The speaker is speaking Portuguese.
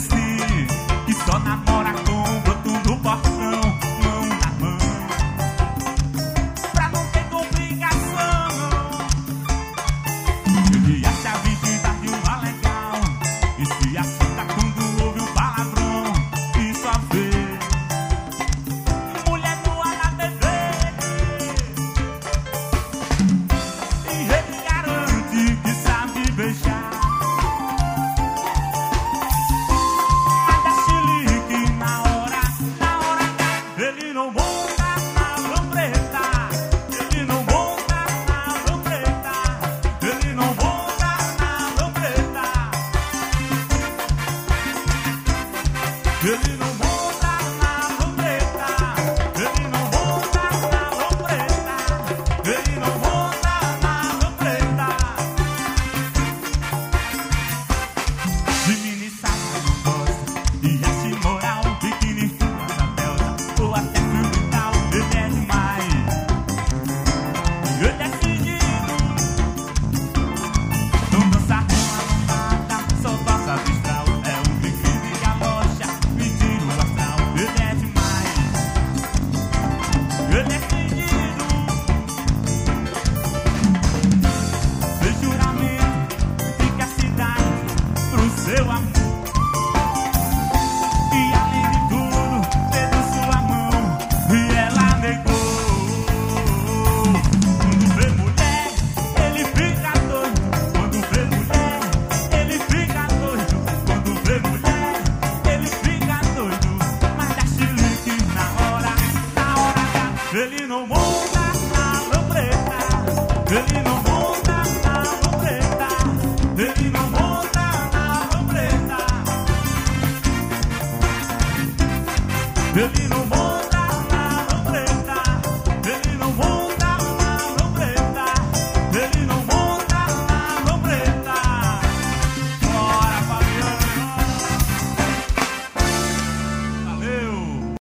disse que só namora com o broto do portão, mão na mão, pra não ter complicação. Ele acha a virgindade uma legal e se assusta quando ouve o palavrão e só vê mulher nua na TV. E ele garante que sabe beijar. Ele não monta na lambreta, ele não monta na lambreta, ele não monta na lambreta, ele não monta na lambreta, ele não monta na lambreta, ele não monta na lambreta. De mini saia não gosta, e acha moral, biquíni fina da Delta, ou até filme tal, ele é demais. Ele é fingido, não dança com a lombada, só dança astral. É um brinquedo de galocha, mentira o astral. Ele é demais, ele é fingido. Fez juramento, fica a cidade pro seu amor. E além de tudo, teve sua mão e ela negou. Quando vê mulher, ele fica doido. Quando vê mulher, ele fica doido. Quando vê mulher, ele fica doido. Mas dá chilique na hora H. Ele não monta na lambreta, ele não monta na lambreta, ele não monta na lambreta, ele não monta.